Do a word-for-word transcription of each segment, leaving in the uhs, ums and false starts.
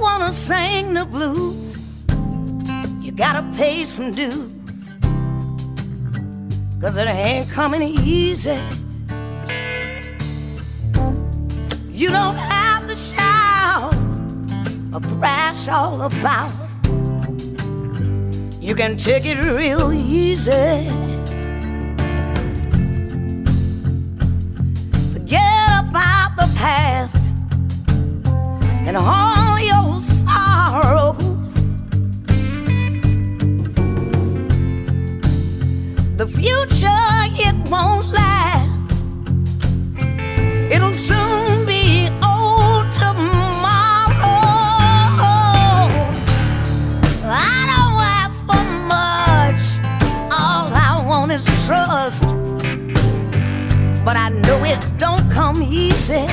wanna sing the blues, you gotta pay some dues, 'cause it ain't coming easy. You don't have to shout or thrash all about. You can take it real easy. Forget about the past and all your sorrows. The future, it won't last. It'll soon be old tomorrow. I don't ask for much, all I want is trust. But I know it don't come easy.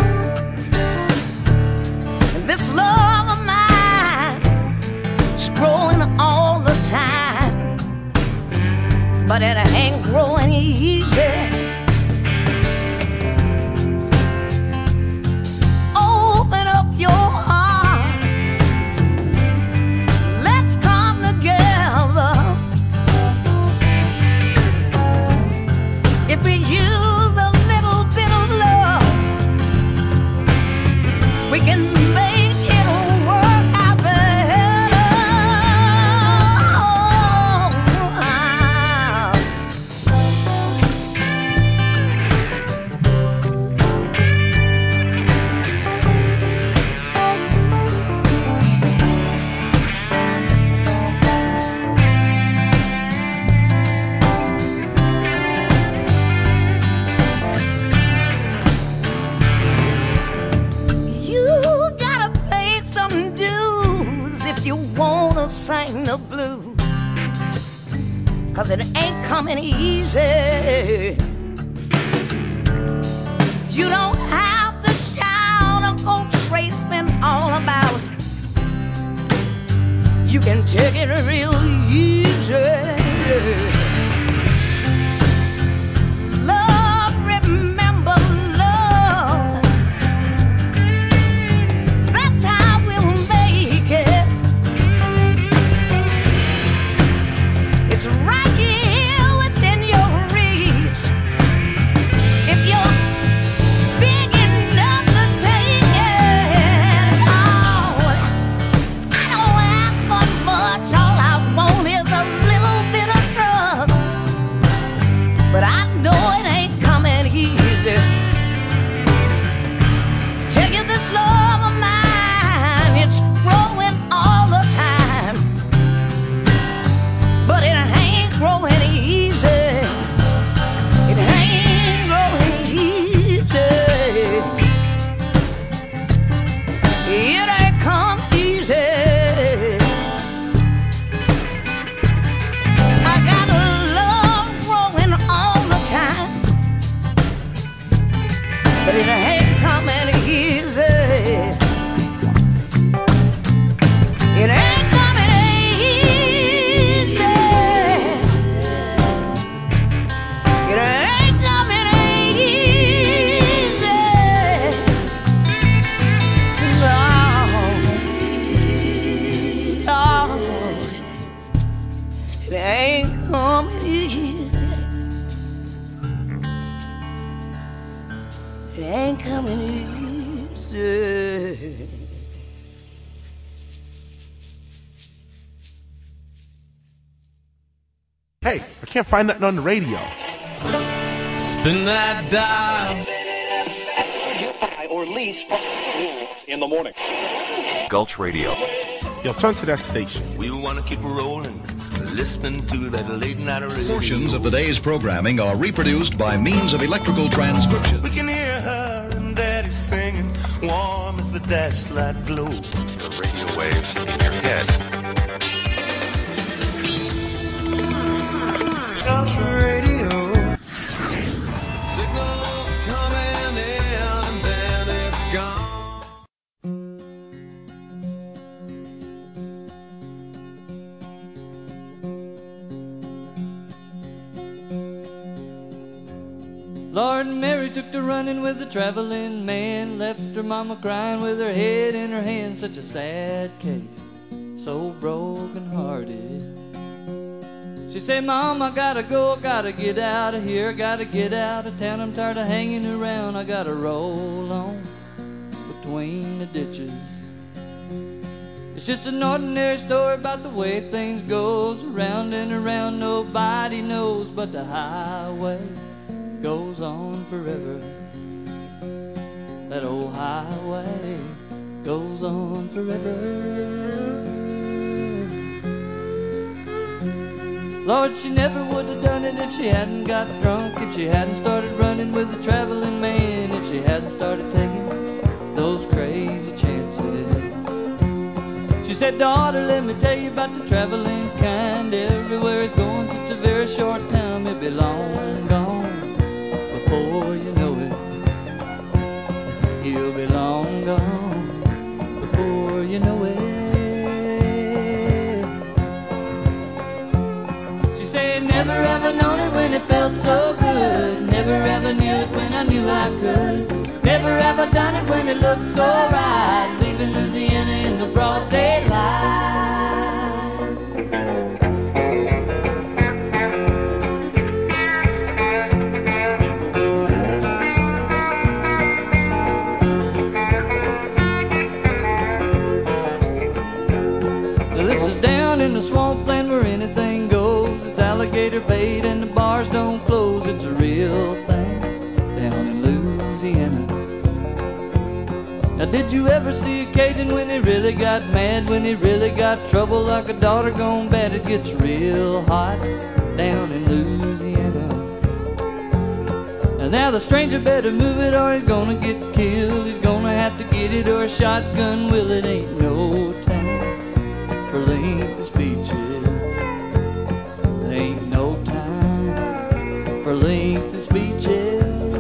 And this love of mine is growing all the time, but it ain't growing easy. Open up your heart, let's come together. If we use a little bit of love, we can make it work out better. You gotta pay some dues if you wanna sing the blues, 'cause it ain't coming easy. You don't have to shout or go tracing all about. You can take it real easy. Love, remember love. That's how we'll make it. It's right here within your reach. If you're big enough to take it. Oh, I don't ask for much, all I want is a little bit of trust. But I know it ain't coming easy. Tell you this love of mine, it's growing all the time, but it ain't growing easy. It ain't growing easy. It ain't come easy. I got a love growing all the time, but it ain't coming easy. It ain't coming easy. It ain't coming easy. No, no, it ain't coming easy. It ain't coming easy. Hey, I can't find nothing on the radio. Spin that dial. Or lease in the morning. Gulch Radio. Yo, turn to that station. We want to keep rolling, listening to that late night radio. Portions of the day's programming are reproduced by means of electrical transcription. We can hear her and Daddy singing, warm as the dashlight glow. The radio waves in your head. Gulch Radio. The signal's coming in and then it's gone. Lord, Mary took to running with the traveling man, left her mama crying with her head in her hand. Such a sad case, so broken hearted. She said, Mom, I gotta go, I gotta get out of here, I gotta get out of town. I'm tired of hanging around, I gotta roll on between the ditches. It's just an ordinary story about the way things goes, around and around, nobody knows, but the highway goes on forever. That old highway goes on forever. Lord, she never would have done it if she hadn't got drunk, if she hadn't started running with the traveling man, if she hadn't started taking those crazy chances. She said, daughter, let me tell you about the traveling kind. Everywhere he's going, such a very short time, he'll be long gone before you know it. He'll be long gone before you know it. Never ever known it when it felt so good. Never ever knew it when I knew I could. Never ever done it when it looked so right, leaving Louisiana in the broad daylight. Now this is down in the swampland where anything goes. Alligator bait and the bars don't close. It's a real thing down in Louisiana. Now did you ever see a Cajun when he really got mad, when he really got trouble like a daughter gone bad? It gets real hot down in Louisiana. And now the stranger better move it or he's gonna get killed. He's gonna have to get it or a shotgun will. It ain't no time for lengthy speeches. Ain't no time for lengthy speeches.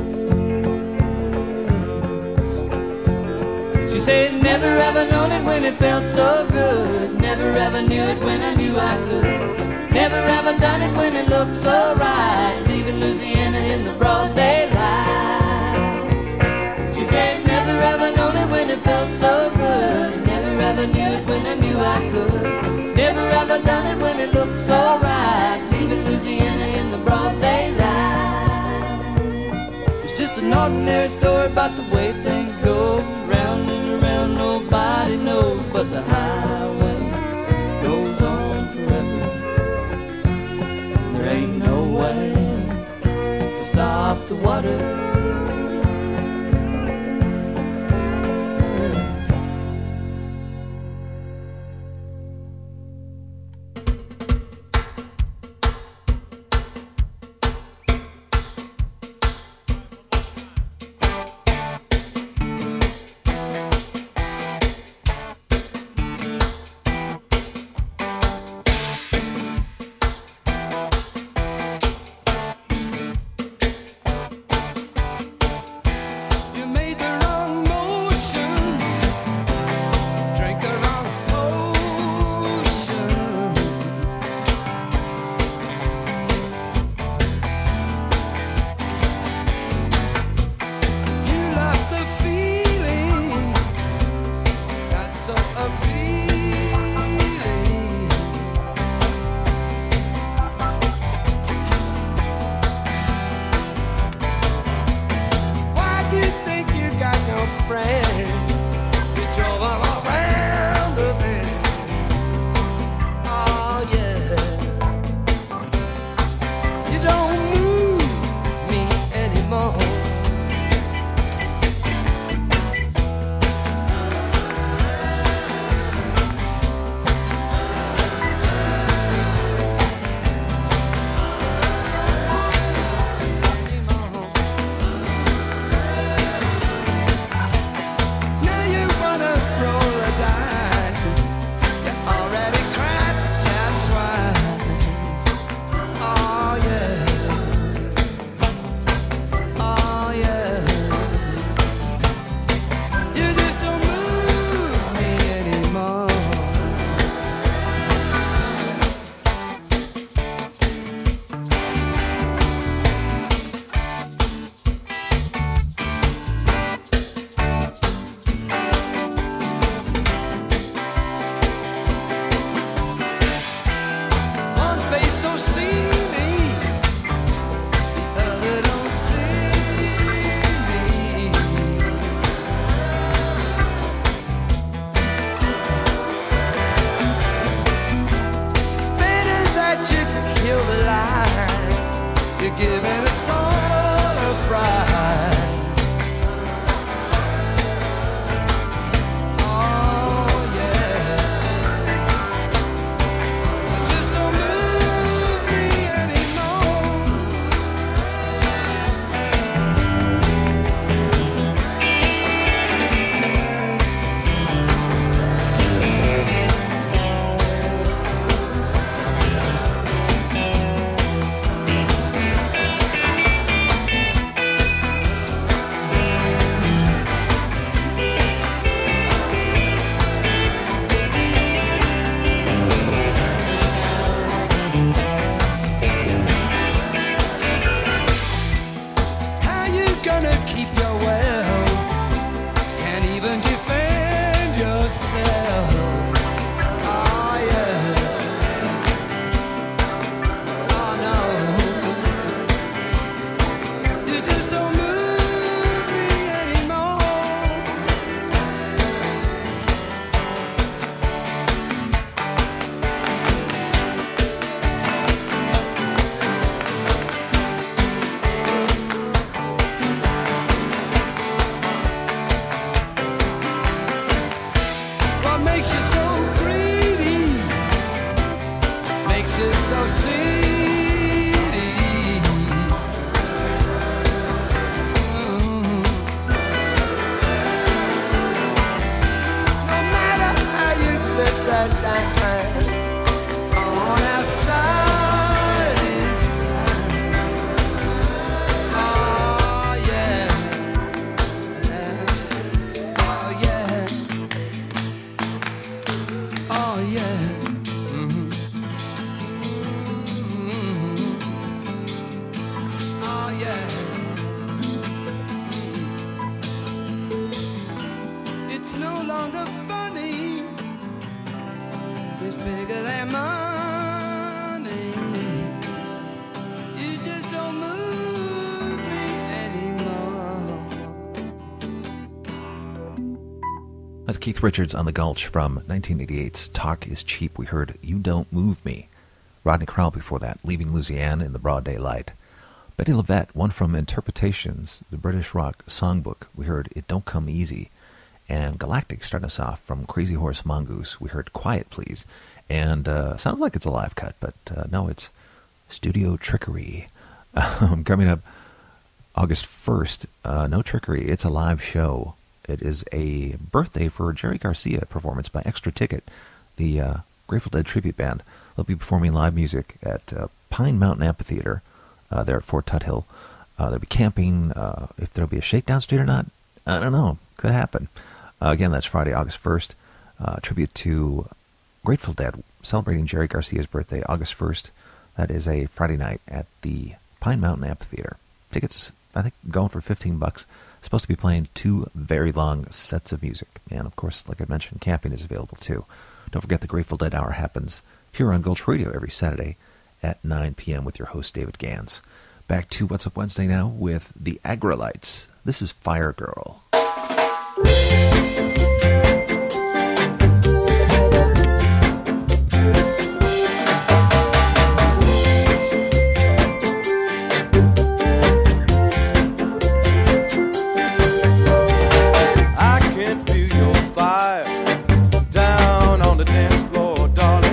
She said, never ever known it when it felt so good. Never ever knew it when I knew I could. Never ever done it when it looked so right, leaving Louisiana in the broad daylight. She said, never ever known it when it felt so good. Never ever knew it when I knew I could. Never ever done it when it looked so right, leaving Louisiana in the broad daylight. It's just an ordinary story about the way things go, round and around, nobody knows, but the highway goes on forever. There ain't no way to stop the water. wonder funny. It's bigger than money. You just don't move me anymore. That's Keith Richards on the Gulch from nineteen eighty-eight's Talk is Cheap. We heard You Don't Move Me. Rodney Crowell before that, Leaving Louisiana in the Broad Daylight. Betty LaVette, one from Interpretations, the British rock songbook. We heard It Don't Come Easy. And Galactic starting us off from Crazy Horse Mongoose. We heard Quiet Please. And uh, sounds like it's a live cut, but uh, no, it's Studio Trickery. Um, coming up August first, uh, no trickery, it's a live show. It is a birthday for Jerry Garcia performance by Extra Ticket, the uh, Grateful Dead tribute band. They'll be performing live music at uh, Pine Mountain Amphitheater. Uh, there at Fort Tuthill. Uh, they'll be camping. Uh, if there'll be a Shakedown Street or not, I don't know. Could happen. Uh, again, that's Friday, August first. Uh, tribute to Grateful Dead, celebrating Jerry Garcia's birthday, August first. That is a Friday night at the Pine Mountain Amphitheater. Tickets, I think, going for fifteen bucks. Supposed to be playing two very long sets of music. And, of course, like I mentioned, camping is available, too. Don't forget the Grateful Dead Hour happens here on Gulch Radio every Saturday at nine p.m. with your host, David Gans. Back to What's Up Wednesday now with the Agrolites. This is Fire Girl. I can feel your fire down on the dance floor, darling.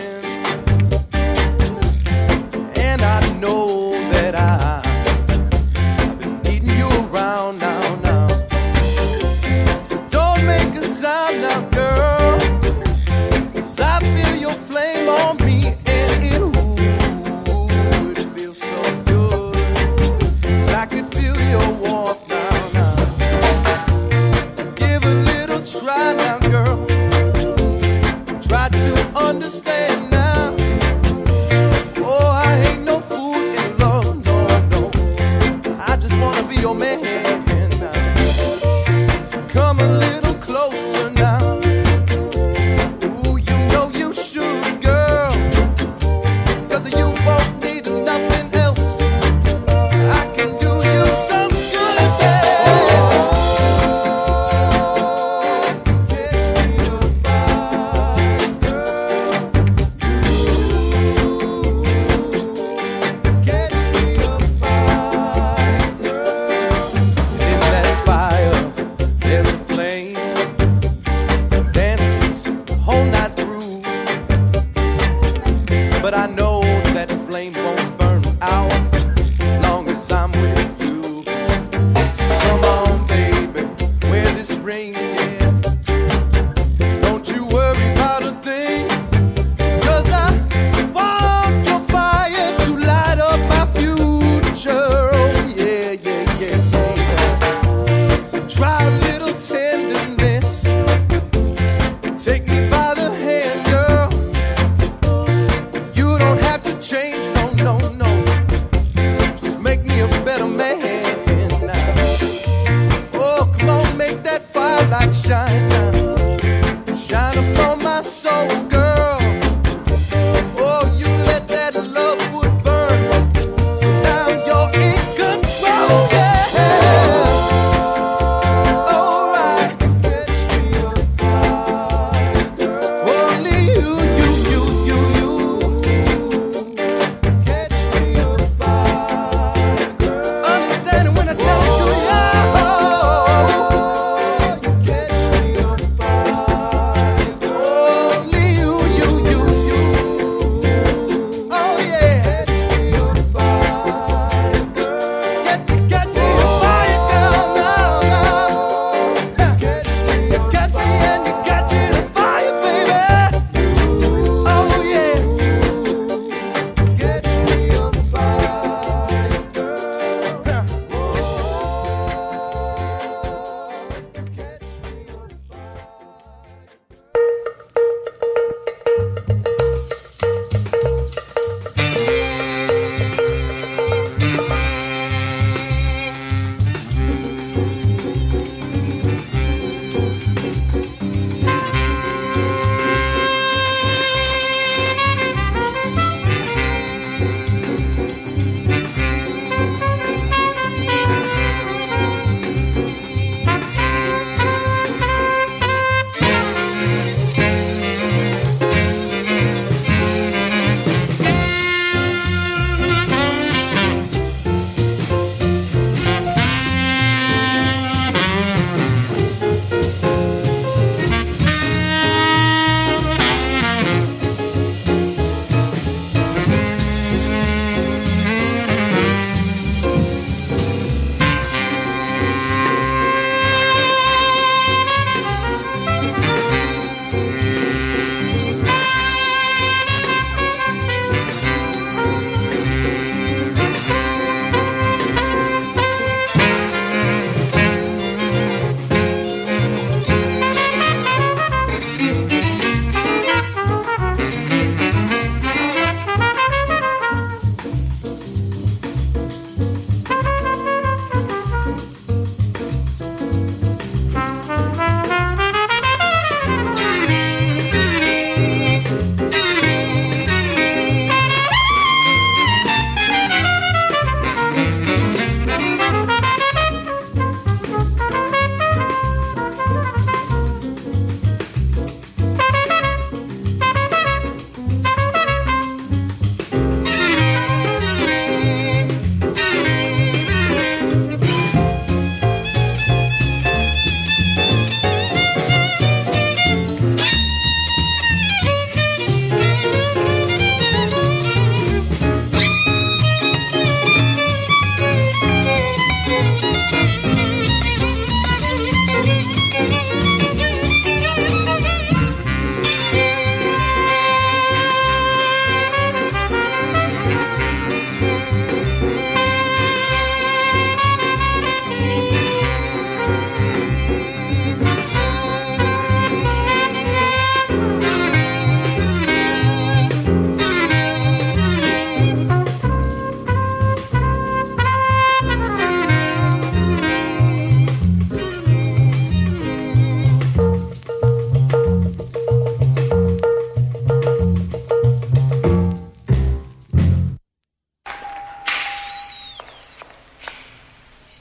And I know that I, I've been needing you around now, now. So don't make a sound now, girl, 'cause I feel your flame on me, and it, ooh, it feels so good. 'Cause I can feel your warmth now, now. Give a little try now, girl. Try to understand now. Oh, I ain't no fool in love, no, no. I just wanna be your man now. So come a little closer now. Ooh, you know you should, girl. 'Cause you won't need nothing else. I can do you some good, yeah. Catch me a fire, girl. Catch me a fire, girl.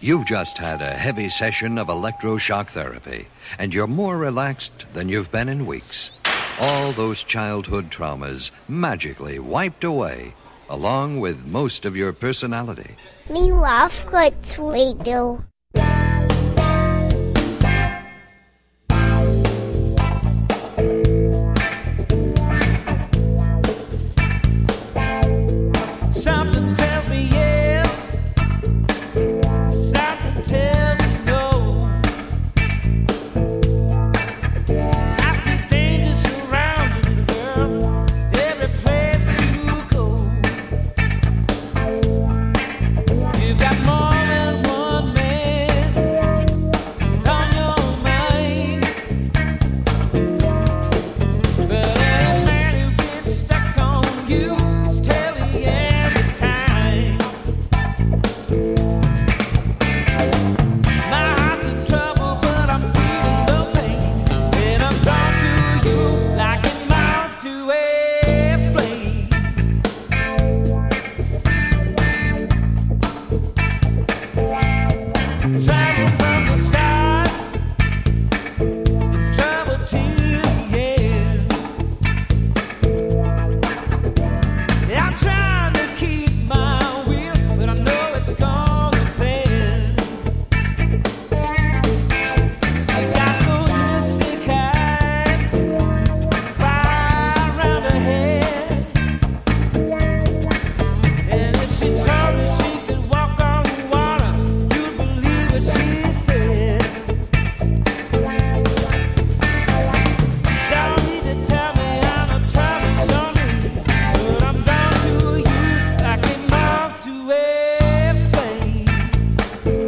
You've just had a heavy session of electroshock therapy, and you're more relaxed than you've been in weeks. All those childhood traumas magically wiped away, along with most of your personality. Me love good radio. Something tells me yes, something tells me no. I see danger surrounding you, girl, every place you go. You've got more than one man on your mind, but every man who gets stuck on you is telling you every time. My heart's in trouble, but I'm feeling no pain, and I'm drawn to you like a moth to a flame. Travel from the start, travel to the end. Yeah, I'm trying to keep my will, but I know it's gonna bend. I got those mystic eyes, fire around her head, and if she told me she could walk on water, you'd believe what she said. Don't need to tell me I know trouble's on me, but I'm down to you like a moth to a flame.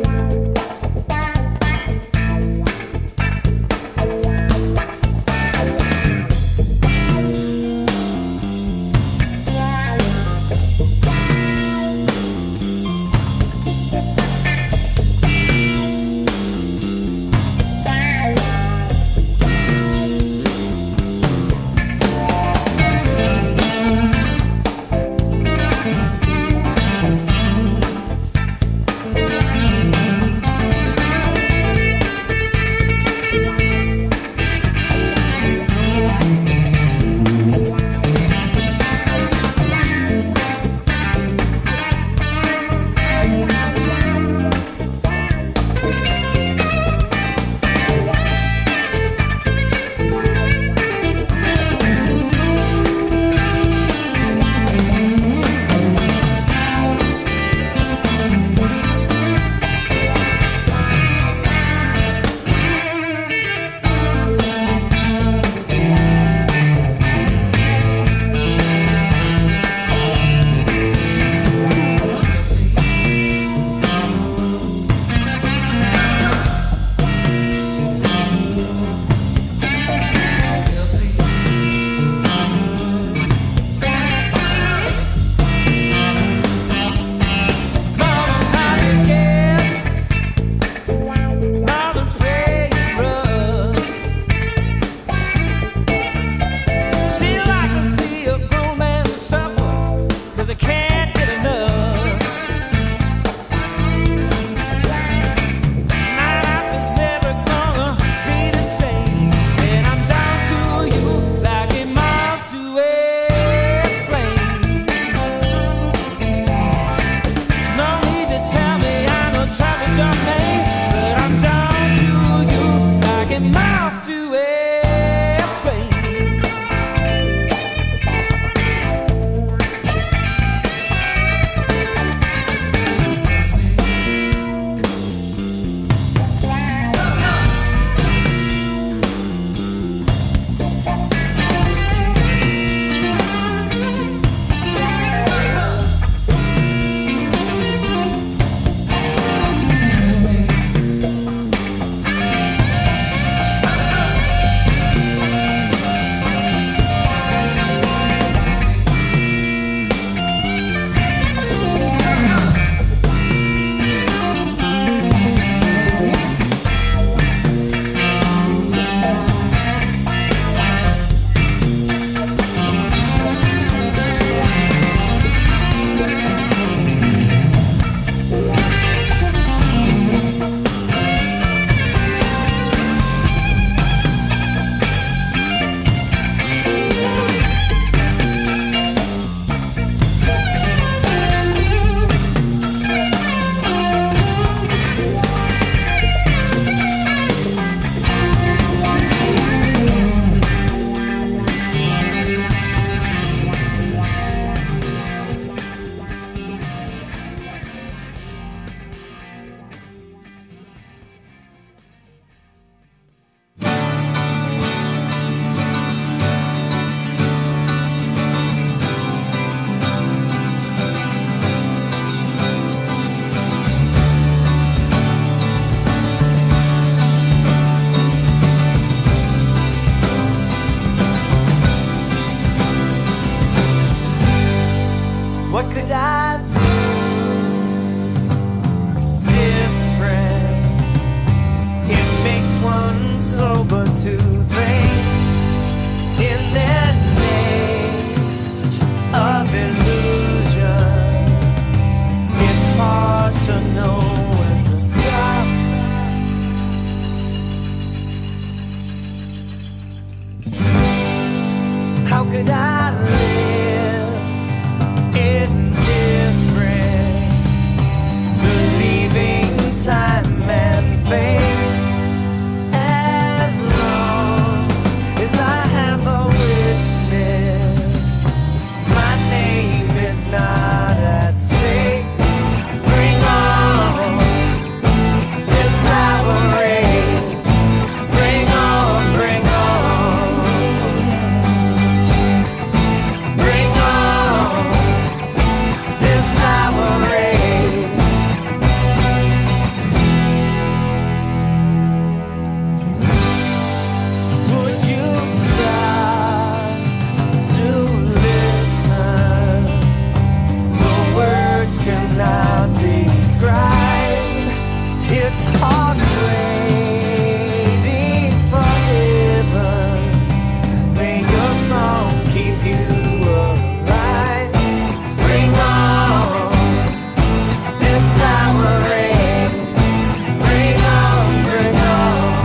It's hard waiting for heaven. May your song keep you alive. Bring on this power rain. Bring on, bring on.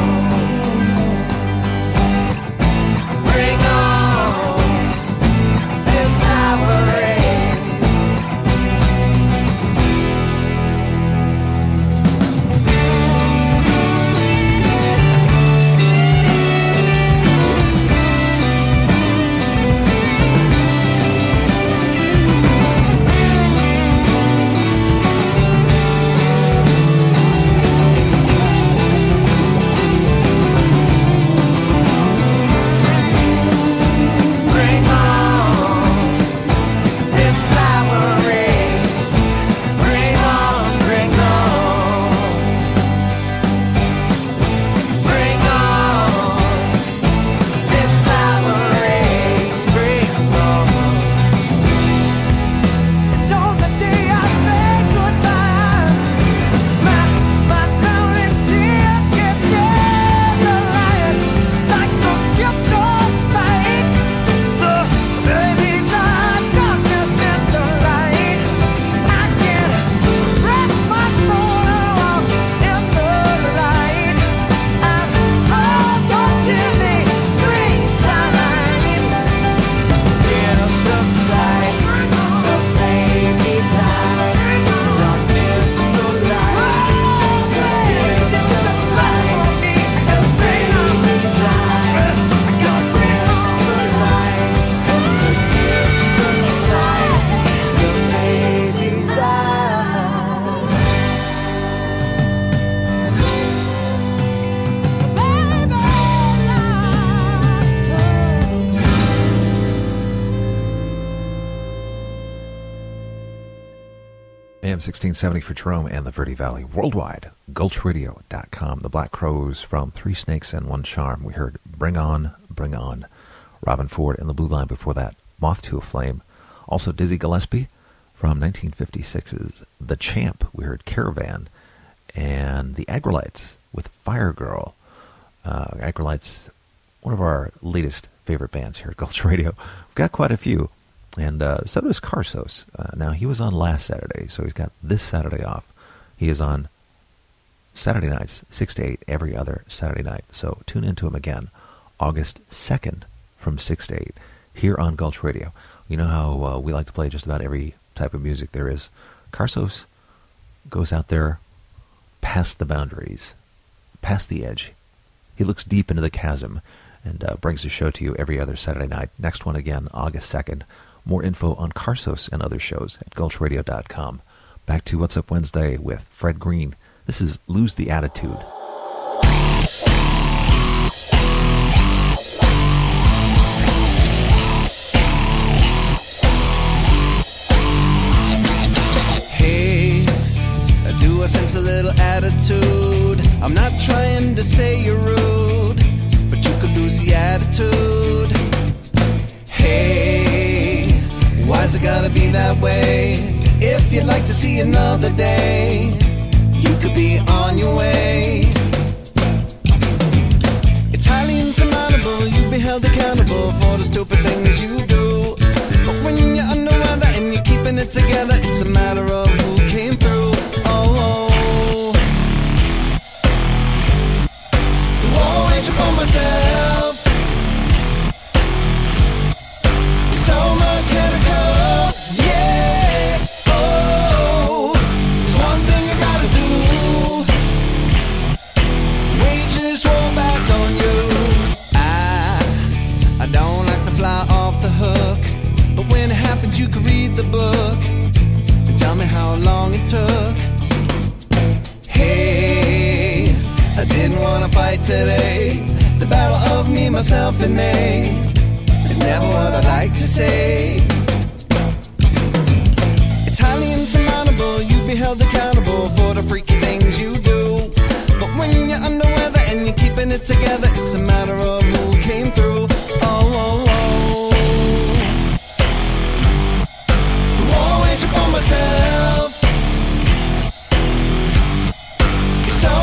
Bring on this power rain. Bring on this power rain. Bring on, bring on. Bring on this power rain. Bring on. And on the day I say goodbye, my my drowning tears get dandelion like the gift of sight. The baby's eye darkness into light. I can rest my soul out in the light. I'm close until the springtime. In the sight, the baby's eye, the mist of light. In the sight, the baby's eye, the mist of light. In the sight, the baby's A M sixteen seventy for Jerome and the Verde Valley. Worldwide, gulch radio dot com. The Black Crows from Three Snakes and One Charm. We heard Bring On, Bring On. Robin Ford and the Blue Line before that, Moth to a Flame. Also Dizzy Gillespie from nineteen fifty-six's The Champ. We heard Caravan. And the Agrolites with Fire Girl. Uh, Agrolites, one of our latest favorite bands here at Gulch Radio. We've got quite a few. And uh, so does Carsos. Uh, now, he was on last Saturday, so he's got this Saturday off. He is on Saturday nights, six to eight, every other Saturday night. So tune into him again, August second from six to eight, here on Gulch Radio. You know how uh, we like to play just about every type of music there is. Carsos goes out there past the boundaries, past the edge. He looks deep into the chasm and uh, brings a show to you every other Saturday night. Next one again, August second. More info on Carsos and other shows at gulch radio dot com. Back to What's Up Wednesday with Fred Green. This is Lose the Attitude. Hey, do I sense a little attitude? I'm not trying to say you're rude, but you could lose the attitude. Hey, why's it gotta be that way? If you'd like to see another day, you could be on your way. It's highly insurmountable, you'll be held accountable for the stupid things you do. But when you're under weather and you're keeping it together, it's a matter of who came through. Oh, oh. The war wage upon myself. So mechanical, yeah. Oh, there's one thing I gotta do. Wages roll back on you. I, I don't like to fly off the hook, but when it happens, you can read the book and tell me how long it took. Hey, I didn't wanna fight today. The battle of me, myself, and me. It's never what I like to say. It's highly insurmountable, you be held accountable for the freaky things you do. But when you're under weather and you're keeping it together, it's a matter of who came through. Oh, oh, oh. The war wage upon myself. You're so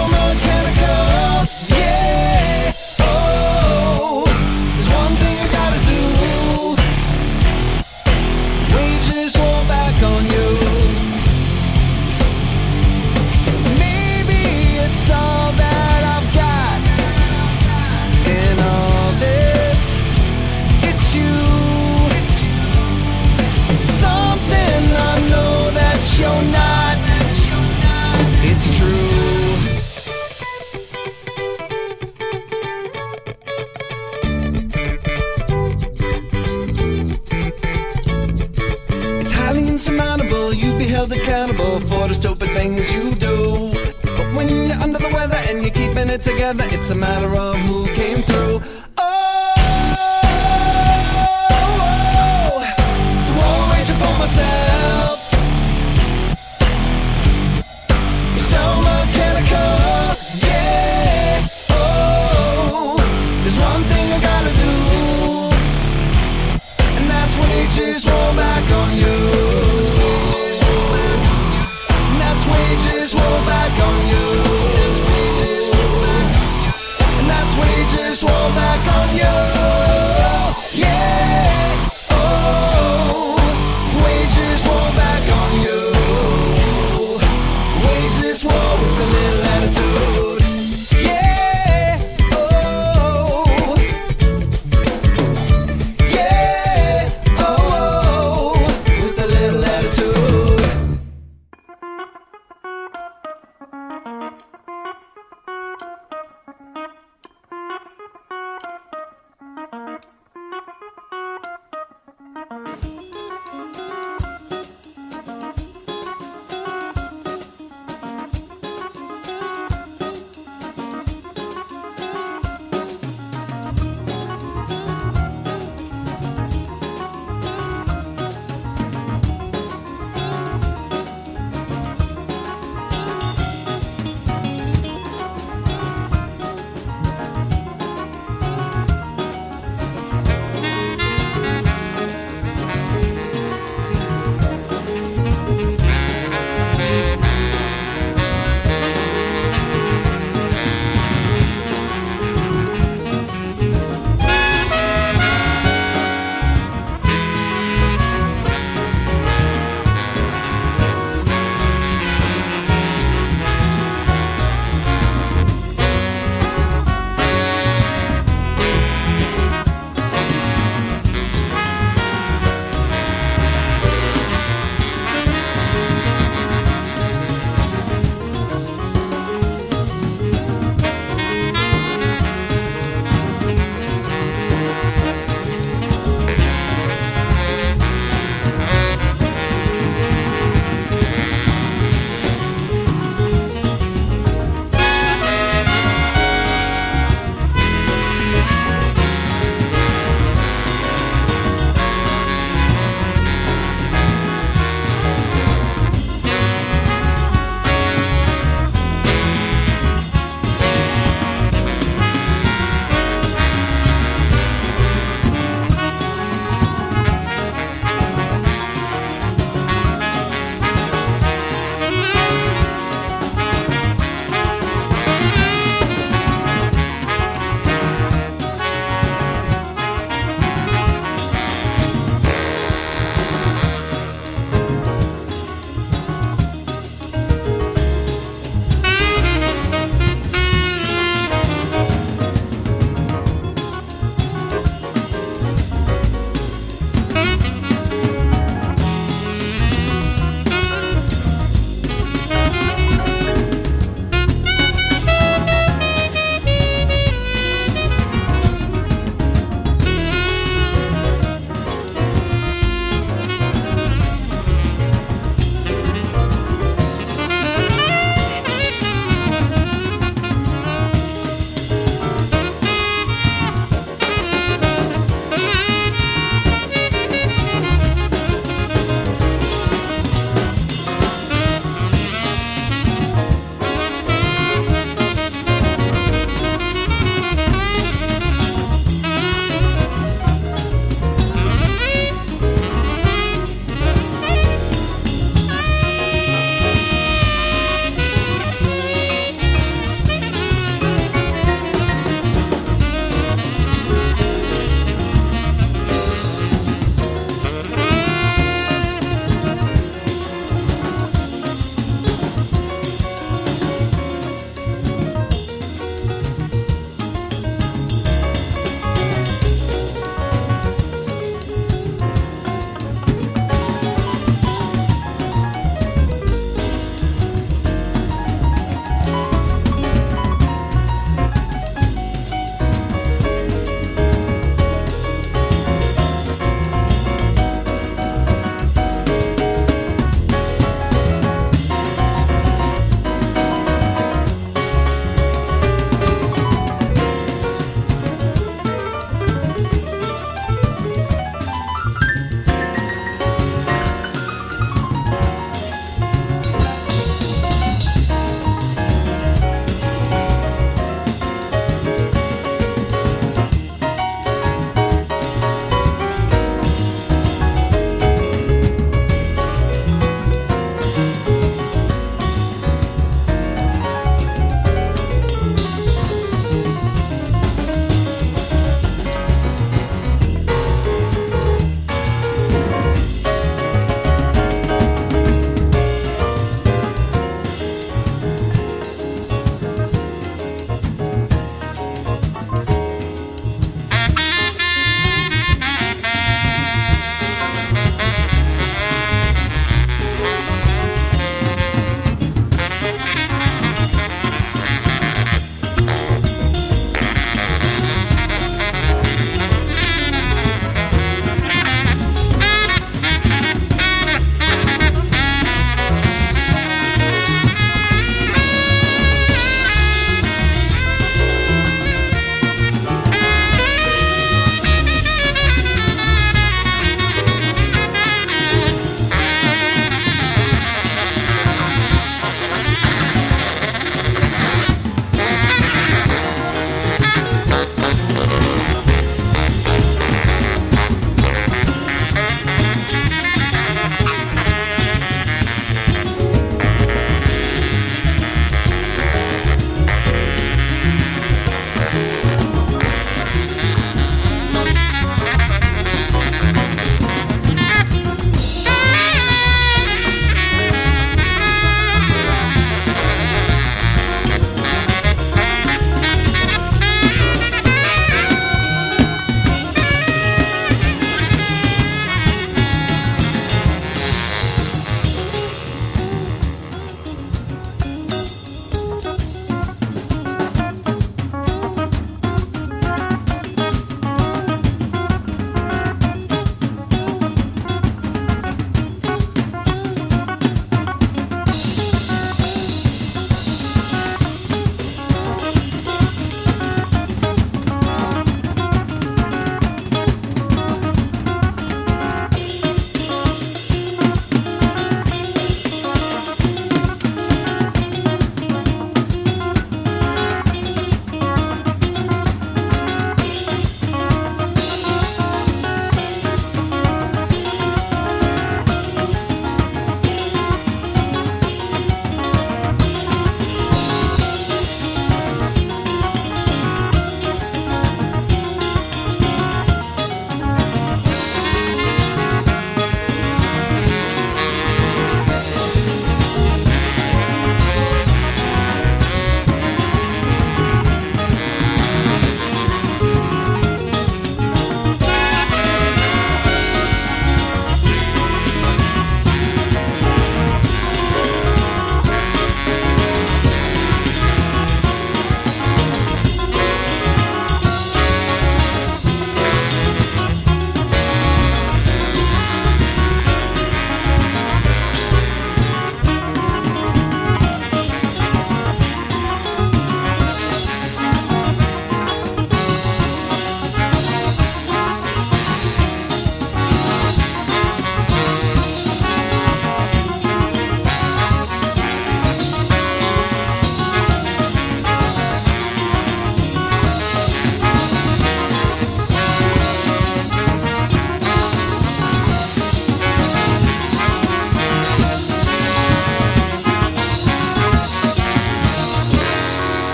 things you do. But when you're under the weather and you're keeping it together, it's a matter of who came through. Oh, the war raging for myself. So mechanical, yeah. Oh, there's one thing I gotta do, and that's wages roll back on you. And that's wages roll back on you. And that's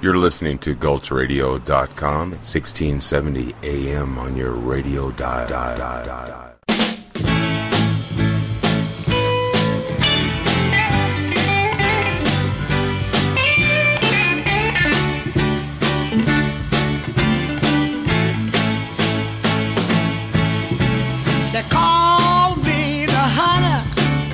You're listening to Gulch Radio dot com, sixteen seventy A M on your radio dial. They call me the hunter,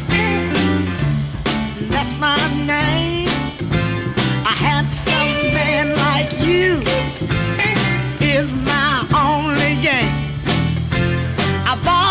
that's my name. I had some man like you is my only game. I bought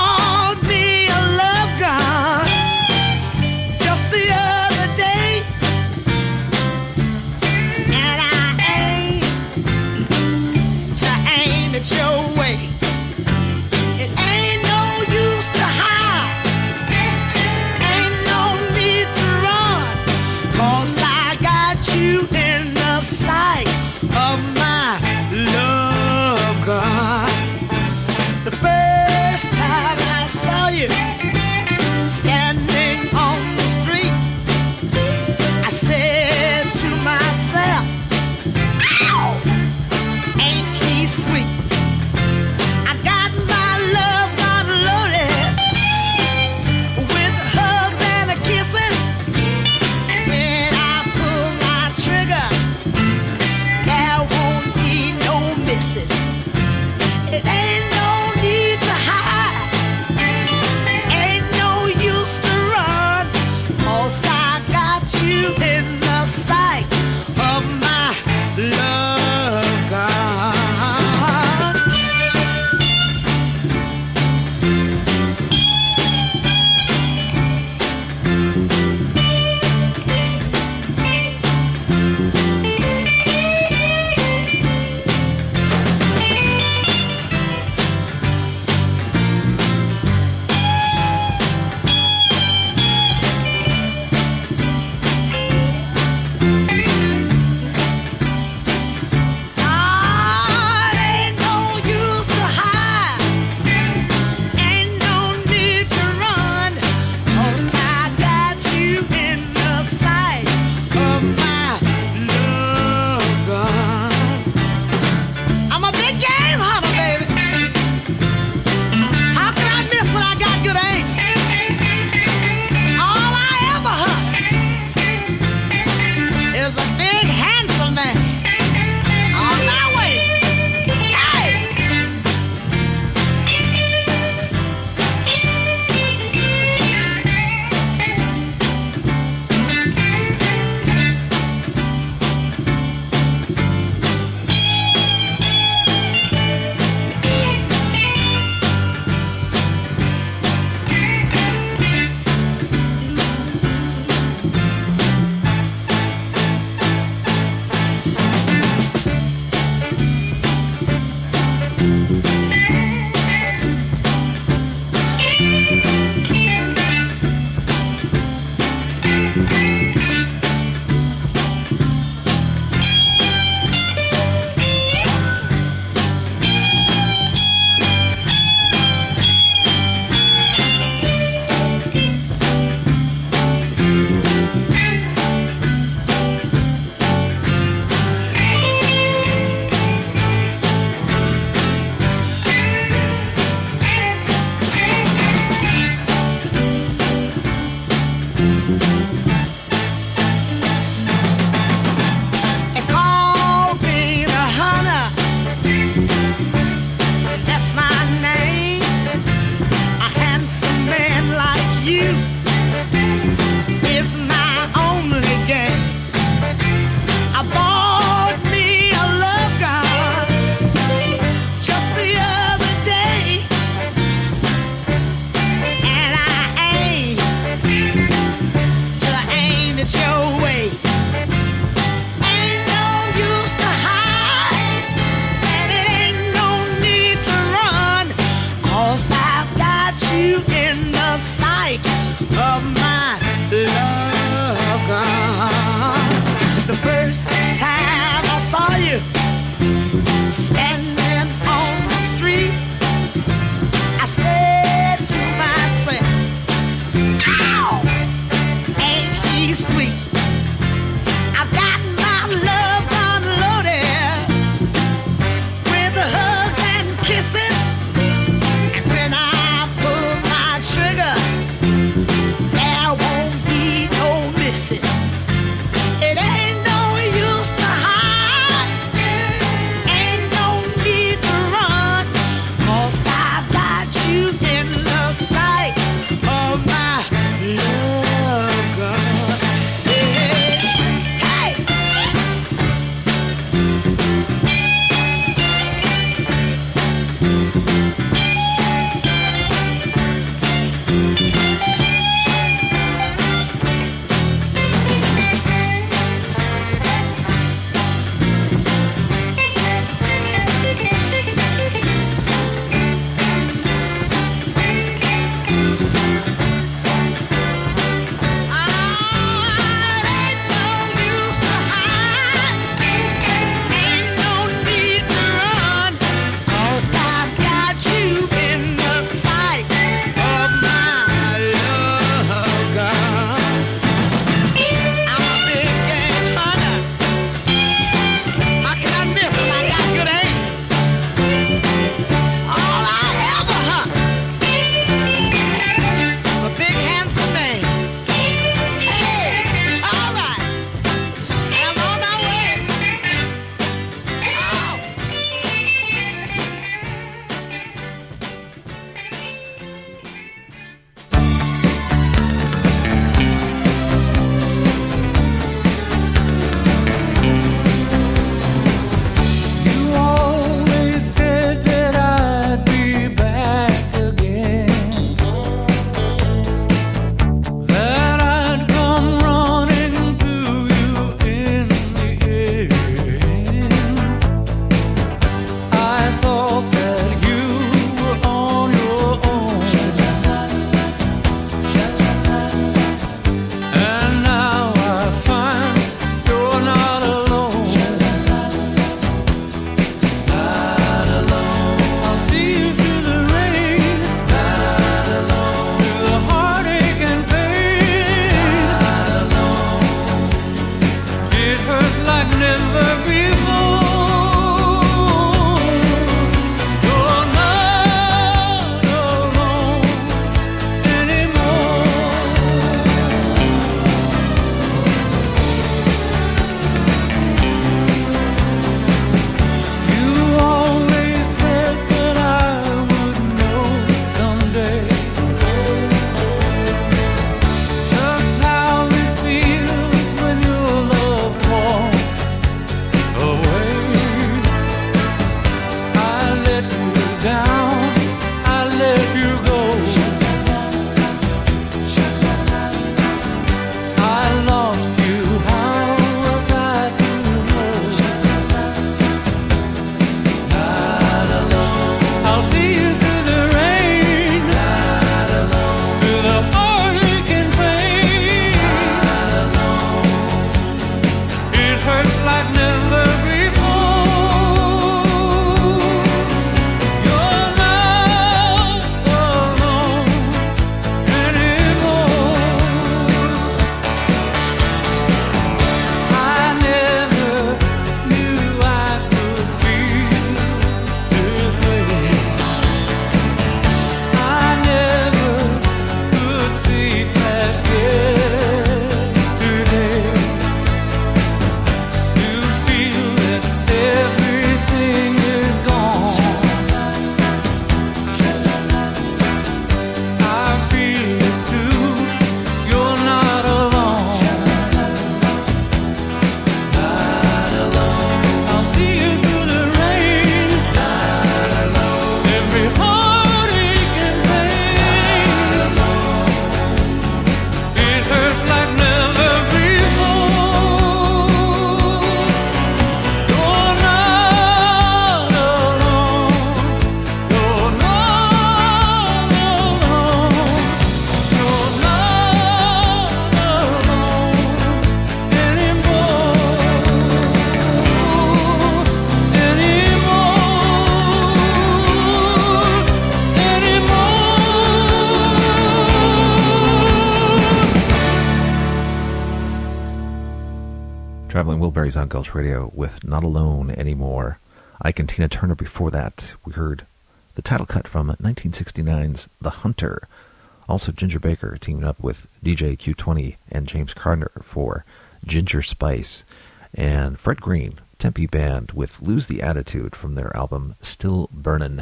Traveling Wilburys on Gulch Radio with Not Alone Anymore. Ike and Tina Turner before that. We heard the title cut from nineteen sixty-nine's The Hunter. Also Ginger Baker teaming up with D J Q twenty and James Carter for Ginger Spice. And Fred Green, Tempe Band, with Lose the Attitude from their album Still Burnin'.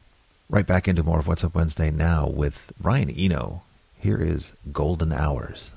Right back into more of What's Up Wednesday now with Ryan Eno. Here is Golden Hours.